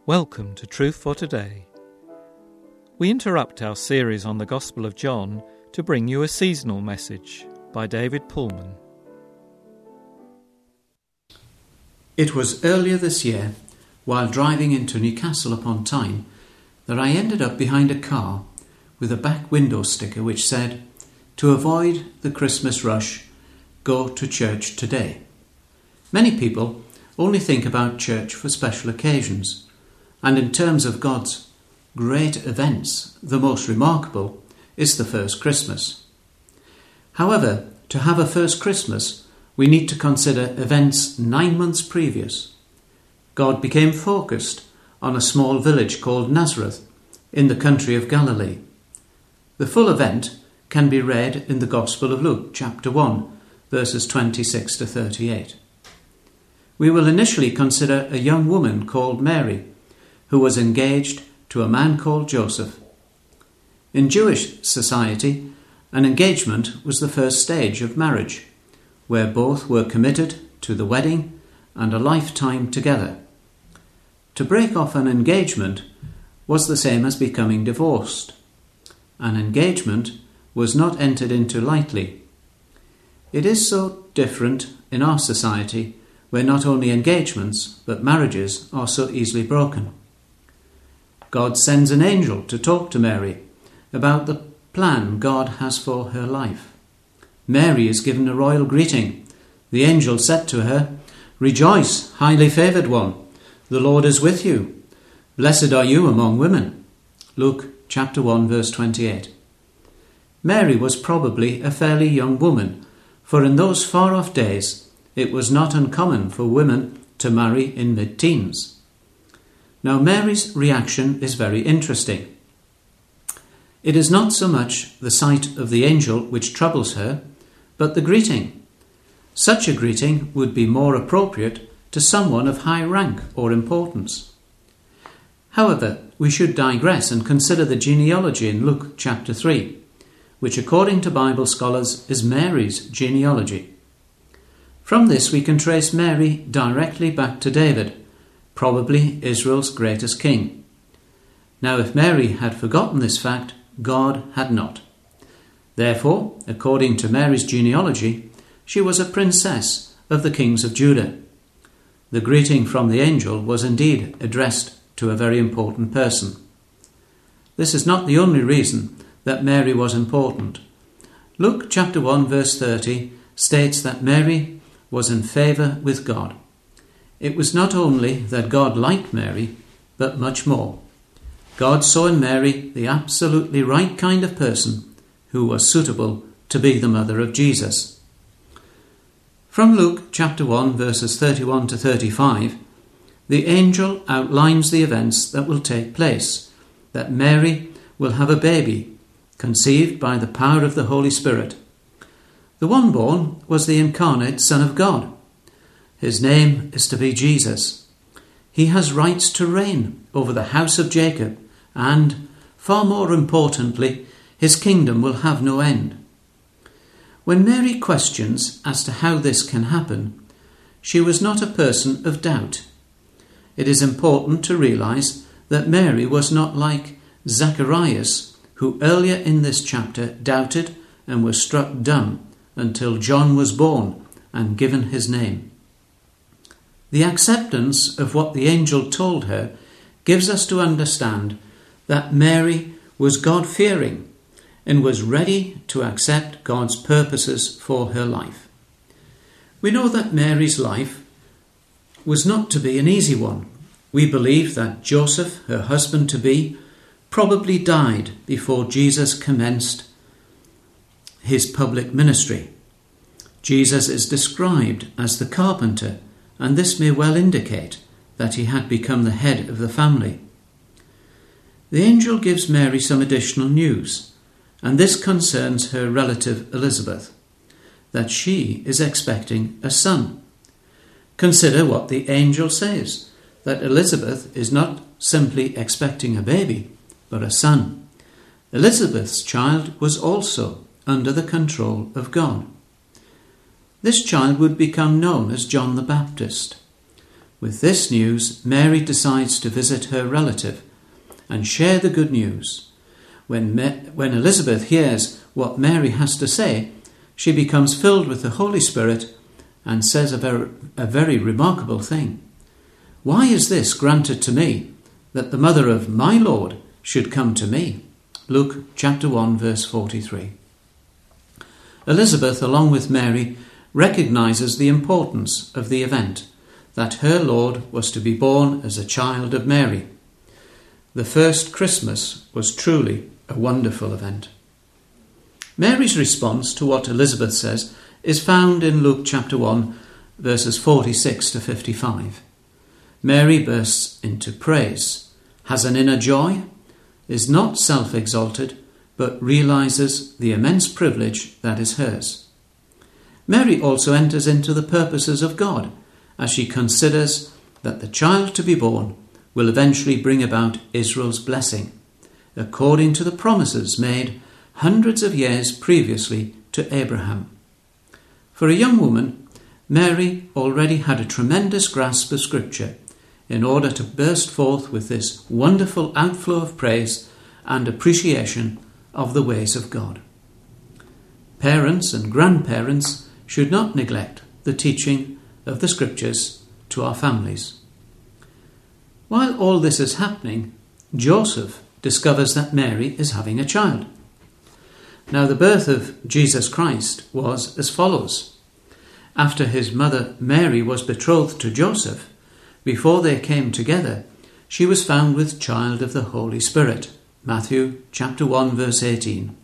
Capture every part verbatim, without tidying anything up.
Welcome to Truth for Today. We interrupt our series on the Gospel of John to bring you a seasonal message by David Pullman. It was earlier this year, while driving into Newcastle upon Tyne, that I ended up behind a car with a back window sticker which said, "To avoid the Christmas rush, go to church today." Many people only think about church for special occasions, and in terms of God's great events, the most remarkable is the first Christmas. However, to have a first Christmas, we need to consider events nine months previous. God became focused on a small village called Nazareth in the country of Galilee. The full event can be read in the Gospel of Luke, chapter one, verses twenty-six to thirty-eight. We will initially consider a young woman called Mary, who was engaged to a man called Joseph. In Jewish society, an engagement was the first stage of marriage, where both were committed to the wedding and a lifetime together. To break off an engagement was the same as becoming divorced. An engagement was not entered into lightly. It is so different in our society, where not only engagements but marriages are so easily broken. God sends an angel to talk to Mary about the plan God has for her life. Mary is given a royal greeting. The angel said to her, "Rejoice, highly favoured one, the Lord is with you. Blessed are you among women." Luke chapter one, verse twenty-eight. Mary was probably a fairly young woman, for in those far-off days it was not uncommon for women to marry in mid-teens. Now, Mary's reaction is very interesting. It is not so much the sight of the angel which troubles her, but the greeting. Such a greeting would be more appropriate to someone of high rank or importance. However, we should digress and consider the genealogy in Luke chapter three, which according to Bible scholars is Mary's genealogy. From this we can trace Mary directly back to David, probably Israel's greatest king. Now, if Mary had forgotten this fact, God had not. Therefore, according to Mary's genealogy, she was a princess of the kings of Judah. The greeting from the angel was indeed addressed to a very important person. This is not the only reason that Mary was important. Luke chapter one, verse thirty states that Mary was in favour with God. It was not only that God liked Mary, but much more. God saw in Mary the absolutely right kind of person who was suitable to be the mother of Jesus. From Luke chapter one, verses thirty-one to thirty-five, the angel outlines the events that will take place, that Mary will have a baby, conceived by the power of the Holy Spirit. The one born was the incarnate Son of God. His name is to be Jesus. He has rights to reign over the house of Jacob, and, far more importantly, his kingdom will have no end. When Mary questions as to how this can happen, she was not a person of doubt. It is important to realize that Mary was not like Zacharias, who earlier in this chapter doubted and was struck dumb until John was born and given his name. The acceptance of what the angel told her gives us to understand that Mary was God-fearing and was ready to accept God's purposes for her life. We know that Mary's life was not to be an easy one. We believe that Joseph, her husband-to-be, probably died before Jesus commenced his public ministry. Jesus is described as the carpenter, and this may well indicate that he had become the head of the family. The angel gives Mary some additional news, and this concerns her relative Elizabeth, that she is expecting a son. Consider what the angel says, that Elizabeth is not simply expecting a baby, but a son. Elizabeth's child was also under the control of God. This child would become known as John the Baptist. With this news, Mary decides to visit her relative and share the good news. When, Ma- when Elizabeth hears what Mary has to say, she becomes filled with the Holy Spirit and says a very, a very remarkable thing. Why is this granted to me, that the mother of my Lord should come to me? Luke chapter one, verse forty-three. Elizabeth, along with Mary, recognizes the importance of the event, that her Lord was to be born as a child of Mary. The first Christmas was truly a wonderful event. Mary's response to what Elizabeth says is found in Luke chapter one, verses forty-six to fifty-five. Mary bursts into praise, has an inner joy, is not self-exalted, but realizes the immense privilege that is hers. Mary also enters into the purposes of God as she considers that the child to be born will eventually bring about Israel's blessing, according to the promises made hundreds of years previously to Abraham. For a young woman, Mary already had a tremendous grasp of Scripture in order to burst forth with this wonderful outflow of praise and appreciation of the ways of God. Parents and grandparents should not neglect the teaching of the Scriptures to our families. While all this is happening, Joseph discovers that Mary is having a child. Now, the birth of Jesus Christ was as follows. After his mother Mary was betrothed to Joseph, before they came together, she was found with child of the Holy Spirit. Matthew chapter one, verse eighteen.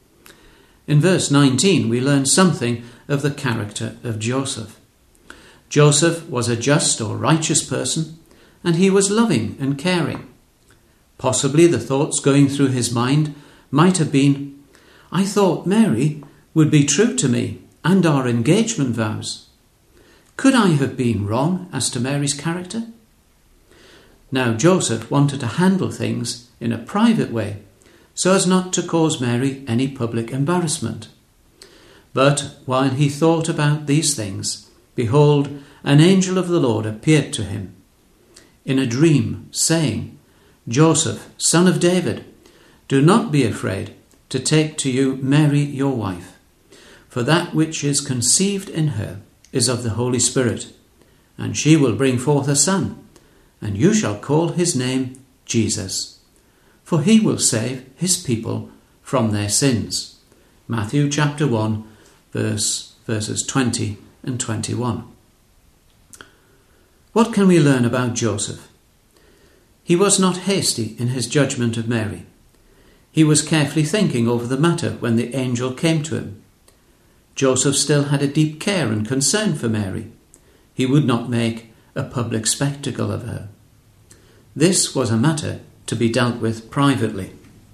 In verse nineteen, we learn something of the character of Joseph. Joseph was a just or righteous person, and he was loving and caring. Possibly the thoughts going through his mind might have been, I thought Mary would be true to me and our engagement vows. Could I have been wrong as to Mary's character? Now Joseph wanted to handle things in a private way, so as not to cause Mary any public embarrassment. But while he thought about these things, behold, an angel of the Lord appeared to him in a dream, saying, Joseph, son of David, do not be afraid to take to you Mary your wife, for that which is conceived in her is of the Holy Spirit, and she will bring forth a son, and you shall call his name Jesus, for he will save his people from their sins. Matthew chapter one, verse, verses twenty and twenty-one. What can we learn about Joseph? He was not hasty in his judgment of Mary. He was carefully thinking over the matter when the angel came to him. Joseph still had a deep care and concern for Mary. He would not make a public spectacle of her. This was a matter to be dealt with privately.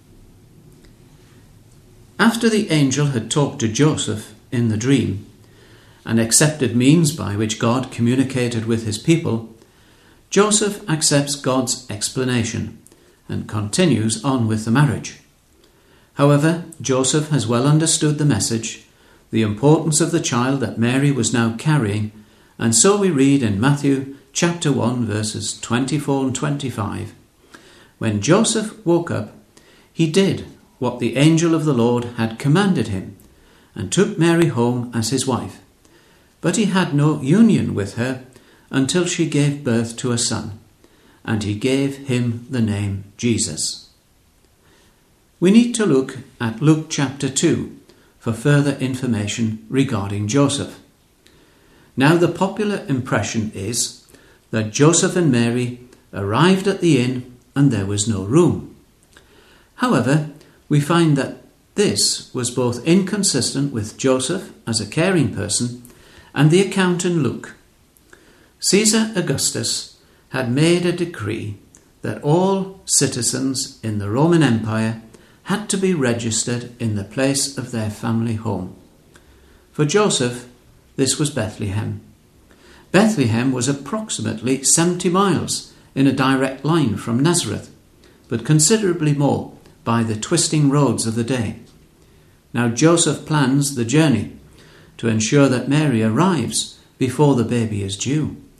After the angel had talked to Joseph in the dream and accepted means by which God communicated with his people, Joseph accepts God's explanation and continues on with the marriage. However, Joseph has well understood the message, the importance of the child that Mary was now carrying, and so we read in Matthew chapter one, verses twenty-four and twenty-five, when Joseph woke up, he did what the angel of the Lord had commanded him, and took Mary home as his wife. But he had no union with her until she gave birth to a son, and he gave him the name Jesus. We need to look at Luke chapter two for further information regarding Joseph. Now, the popular impression is that Joseph and Mary arrived at the inn and there was no room. However, we find that this was both inconsistent with Joseph as a caring person and the account in Luke. Caesar Augustus had made a decree that all citizens in the Roman Empire had to be registered in the place of their family home. For Joseph, this was Bethlehem. Bethlehem was approximately seventy miles in a direct line from Nazareth, but considerably more by the twisting roads of the day. Now Joseph plans the journey to ensure that Mary arrives before the baby is due.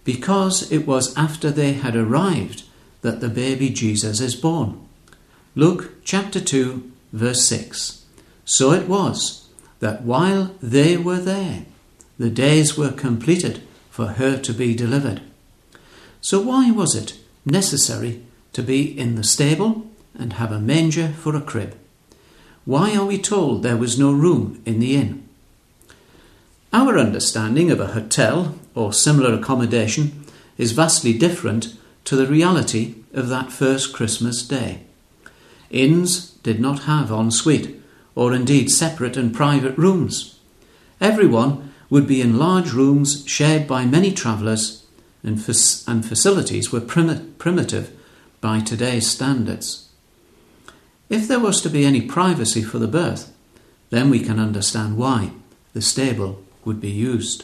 because it was after they had arrived that the baby Jesus is born. Luke chapter two, verse six. So it was that while they were there, the days were completed for her to be delivered. So why was it necessary to be in the stable and have a manger for a crib? Why are we told there was no room in the inn? Our understanding of a hotel or similar accommodation is vastly different to the reality of that first Christmas day. Inns did not have ensuite or indeed separate and private rooms. Everyone would be in large rooms shared by many travellers, and, f- and facilities were prim- primitive by today's standards. If there was to be any privacy for the birth, then we can understand why the stable would be used.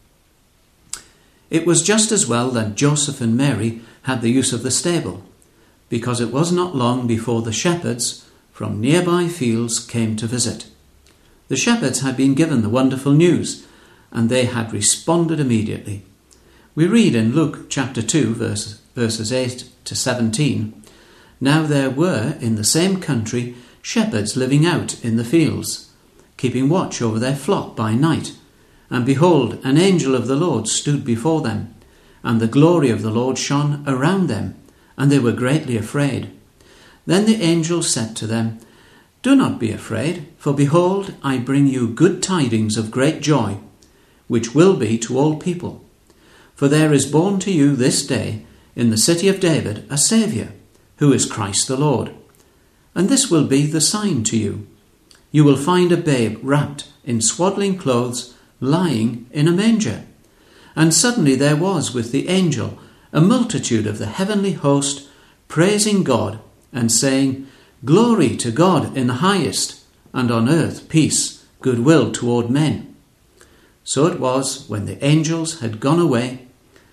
It was just as well that Joseph and Mary had the use of the stable, because it was not long before the shepherds from nearby fields came to visit. The shepherds had been given the wonderful news, and they had responded immediately. We read in Luke chapter two, verse, verses eight to seventeen, "Now there were in the same country shepherds living out in the fields, keeping watch over their flock by night. And behold, an angel of the Lord stood before them, and the glory of the Lord shone around them, and they were greatly afraid. Then the angel said to them, 'Do not be afraid, for behold, I bring you good tidings of great joy, which will be to all people. For there is born to you this day in the city of David a Saviour, who is Christ the Lord. And this will be the sign to you. You will find a babe wrapped in swaddling clothes, lying in a manger.' And suddenly there was with the angel a multitude of the heavenly host, praising God and saying, 'Glory to God in the highest, and on earth peace, goodwill toward men.' So it was, when the angels had gone away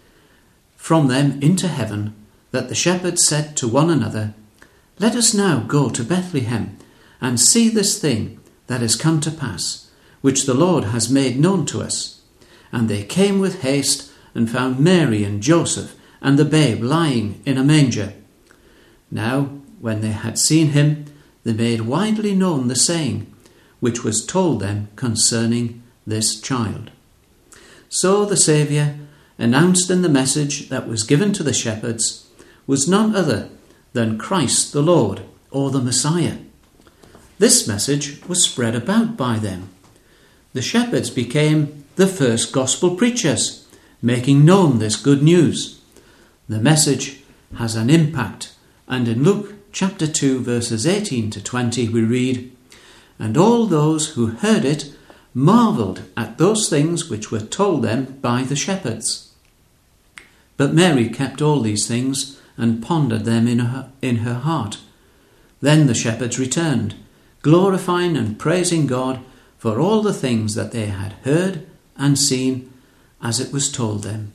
from them into heaven, that the shepherds said to one another, 'Let us now go to Bethlehem and see this thing that has come to pass, which the Lord has made known to us.' And they came with haste and found Mary and Joseph and the babe lying in a manger. Now, when they had seen him, they made widely known the saying which was told them concerning this child." So the Saviour, announced in the message that was given to the shepherds, was none other than Christ the Lord, or the Messiah. This message was spread about by them. The shepherds became the first gospel preachers, making known this good news. The message has an impact, and in Luke chapter two, verses eighteen to twenty, we read, "And all those who heard it marvelled at those things which were told them by the shepherds. But Mary kept all these things and pondered them in her, in her heart. Then the shepherds returned, glorifying and praising God for all the things that they had heard and seen as it was told them."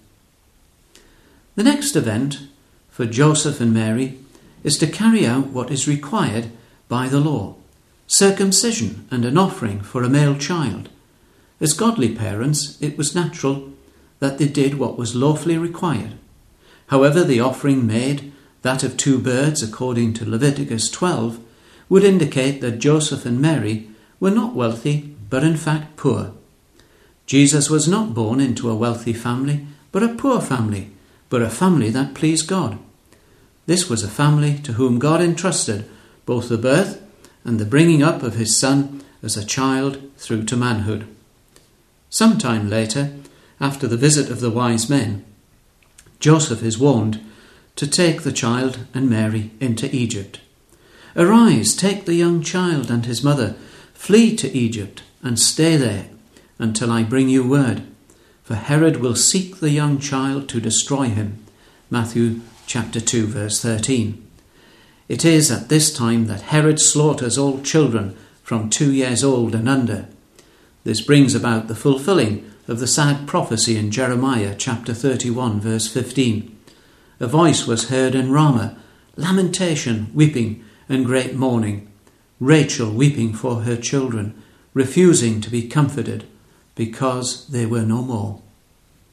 The next event for Joseph and Mary is to carry out what is required by the law, circumcision and an offering for a male child. As godly parents, it was natural that they did what was lawfully required. However, the offering made, that of two birds according to Leviticus twelve, would indicate that Joseph and Mary were not wealthy, but in fact poor. Jesus was not born into a wealthy family, but a poor family, but a family that pleased God. This was a family to whom God entrusted both the birth and the bringing up of his son as a child through to manhood. Sometime later, after the visit of the wise men, Joseph is warned to take the child and Mary into Egypt. "Arise, take the young child and his mother, flee to Egypt and stay there until I bring you word, for Herod will seek the young child to destroy him." Matthew chapter two, verse thirteen. It is at this time that Herod slaughters all children from two years old and under. This brings about the fulfilling of the sad prophecy in Jeremiah chapter thirty-one, verse fifteen. "A voice was heard in Ramah, lamentation, weeping, and great mourning, Rachel weeping for her children, refusing to be comforted, because they were no more."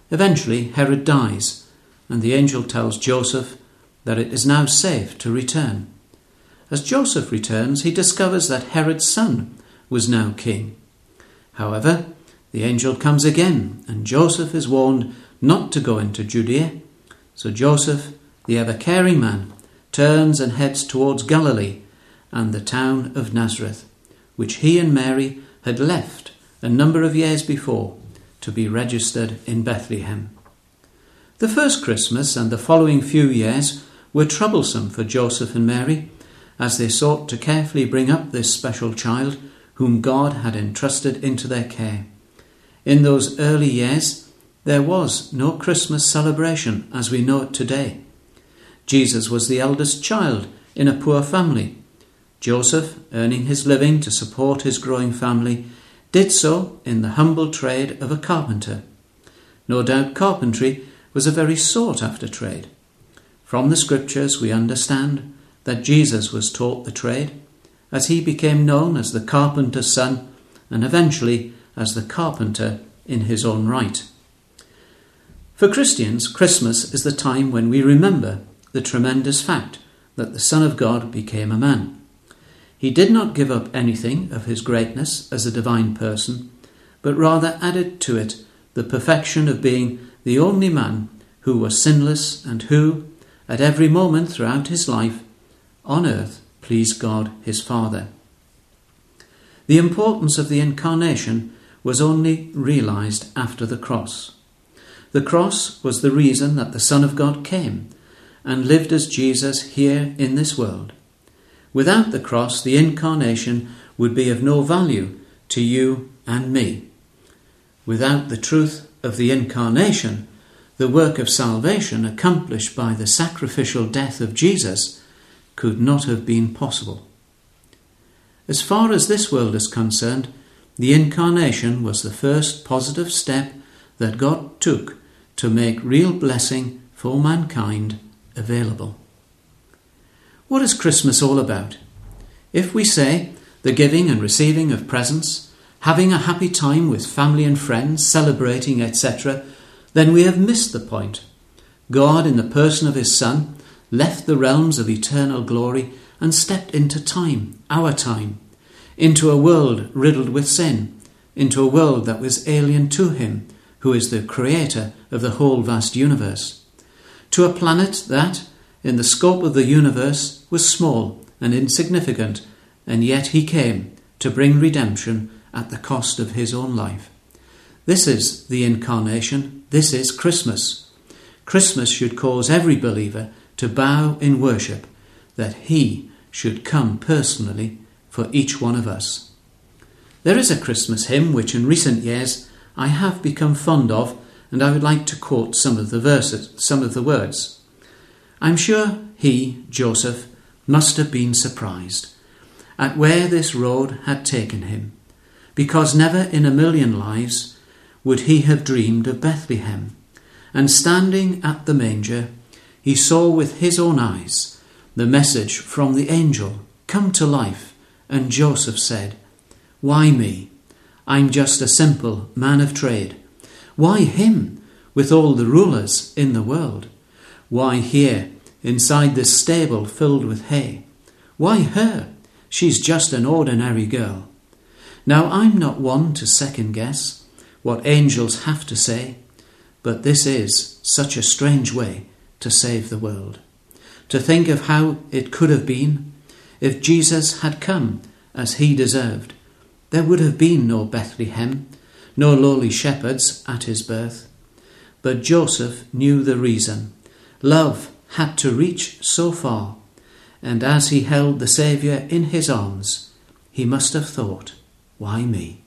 Eventually, Herod dies, and the angel tells Joseph that it is now safe to return. As Joseph returns, he discovers that Herod's son was now king. However, the angel comes again, and Joseph is warned not to go into Judea. So Joseph, the ever-caring man, turns and heads towards Galilee and the town of Nazareth, which he and Mary had left a number of years before to be registered in Bethlehem. The first Christmas and the following few years were troublesome for Joseph and Mary as they sought to carefully bring up this special child whom God had entrusted into their care. In those early years, there was no Christmas celebration as we know it today. Jesus was the eldest child in a poor family. Joseph, earning his living to support his growing family, did so in the humble trade of a carpenter. No doubt carpentry was a very sought-after trade. From the scriptures we understand that Jesus was taught the trade, as he became known as the carpenter's son and eventually as the carpenter in his own right. For Christians, Christmas is the time when we remember the tremendous fact that the Son of God became a man. He did not give up anything of his greatness as a divine person, but rather added to it the perfection of being the only man who was sinless and who, at every moment throughout his life on earth, pleased God his Father. The importance of the incarnation was only realized after the cross. The cross was the reason that the Son of God came and lived as Jesus here in this world. Without the cross, the incarnation would be of no value to you and me. Without the truth of the incarnation, the work of salvation accomplished by the sacrificial death of Jesus could not have been possible. As far as this world is concerned, the incarnation was the first positive step that God took to make real blessing for mankind available. What is Christmas all about? If we say the giving and receiving of presents, having a happy time with family and friends, celebrating, et cetera, then we have missed the point. God, in the person of his Son, left the realms of eternal glory and stepped into time, our time, into a world riddled with sin, into a world that was alien to him, who is the creator of the whole vast universe, to a planet that, in the scope of the universe, was small and insignificant, and yet he came to bring redemption at the cost of his own life. This is the incarnation. This is Christmas. Christmas should cause every believer to bow in worship that he should come personally for each one of us. There is a Christmas hymn which in recent years I have become fond of, and I would like to quote some of the verses, some of the words. I'm sure he, Joseph, must have been surprised at where this road had taken him, because never in a million lives would he have dreamed of Bethlehem. And standing at the manger, he saw with his own eyes the message from the angel come to life, and Joseph said, "Why me? I'm just a simple man of trade. Why him with all the rulers in the world? Why here inside this stable filled with hay? Why her? She's just an ordinary girl." Now I'm not one to second guess what angels have to say, but this is such a strange way to save the world. To think of how it could have been if Jesus had come as he deserved. There would have been no Bethlehem, no lowly shepherds at his birth. But Joseph knew the reason. Love had to reach so far, and as he held the Saviour in his arms, he must have thought, why me?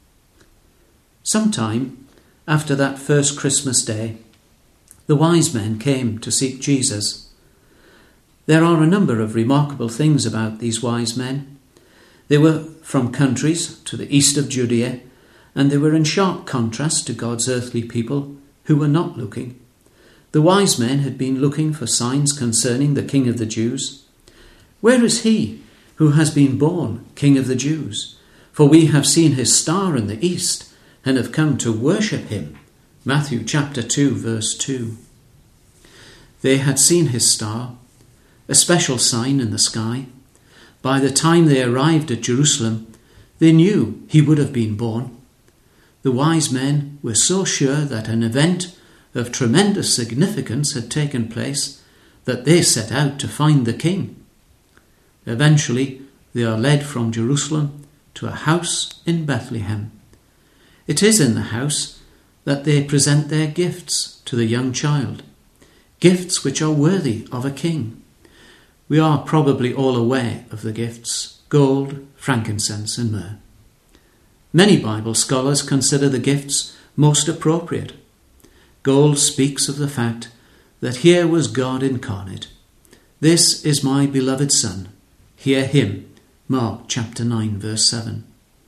Sometime after that first Christmas day, the wise men came to seek Jesus. There are a number of remarkable things about these wise men. They were from countries to the east of Judea, and they were in sharp contrast to God's earthly people who were not looking. The wise men had been looking for signs concerning the King of the Jews. "Where is he who has been born King of the Jews? For we have seen his star in the east and have come to worship him," Matthew chapter two, verse two. They had seen his star, a special sign in the sky. By the time they arrived at Jerusalem, they knew he would have been born. The wise men were so sure that an event of tremendous significance had taken place that they set out to find the king. Eventually, they are led from Jerusalem to a house in Bethlehem. It is in the house that they present their gifts to the young child, gifts which are worthy of a king. We are probably all aware of the gifts: gold, frankincense and myrrh. Many Bible scholars consider the gifts most appropriate. Gold speaks of the fact that here was God incarnate. This is my beloved Son. Hear him. Mark chapter nine, verse seven.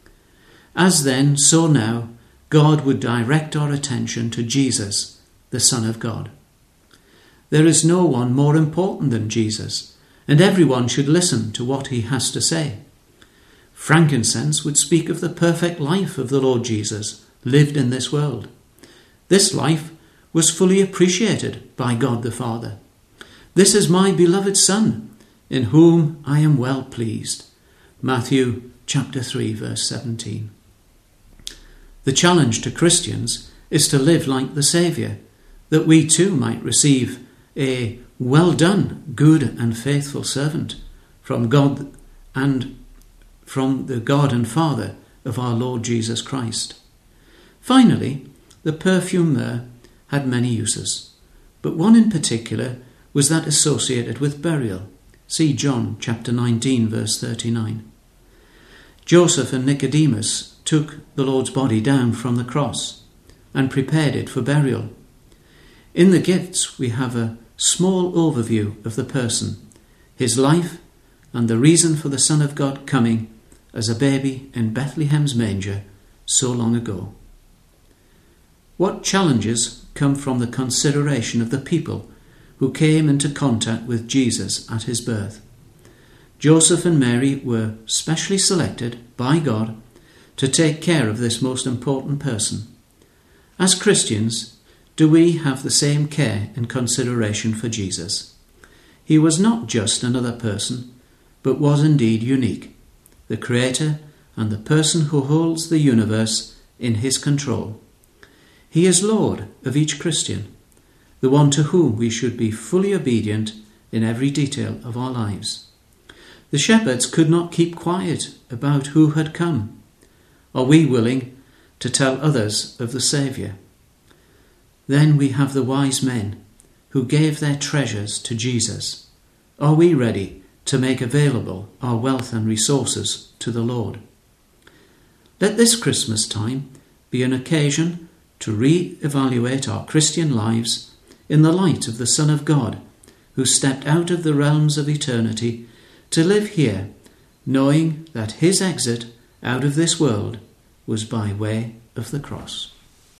As then, so now, God would direct our attention to Jesus, the Son of God. There is no one more important than Jesus, and everyone should listen to what he has to say. Frankincense would speak of the perfect life of the Lord Jesus lived in this world. This life was fully appreciated by God the Father. This is my beloved Son, in whom I am well pleased. Matthew chapter three, verse seventeen. The challenge to Christians is to live like the Saviour, that we too might receive a well done, good and faithful servant from God and from the God and Father of our Lord Jesus Christ. Finally, the perfume myrrh had many uses, but one in particular was that associated with burial. See John chapter nineteen, verse thirty-nine. Joseph and Nicodemus took the Lord's body down from the cross and prepared it for burial. In the gifts we have a small overview of the person, his life, and the reason for the Son of God coming as a baby in Bethlehem's manger so long ago. What challenges come from the consideration of the people who came into contact with Jesus at his birth? Joseph and Mary were specially selected by God to take care of this most important person. As Christians, do we have the same care and consideration for Jesus? He was not just another person, but was indeed unique, the Creator and the person who holds the universe in his control. He is Lord of each Christian, the one to whom we should be fully obedient in every detail of our lives. The shepherds could not keep quiet about who had come. Are we willing to tell others of the Saviour? Then we have the wise men who gave their treasures to Jesus. Are we ready to make available our wealth and resources to the Lord? Let this Christmas time be an occasion to re-evaluate our Christian lives in the light of the Son of God, who stepped out of the realms of eternity to live here, knowing that his exit out of this world was by way of the cross.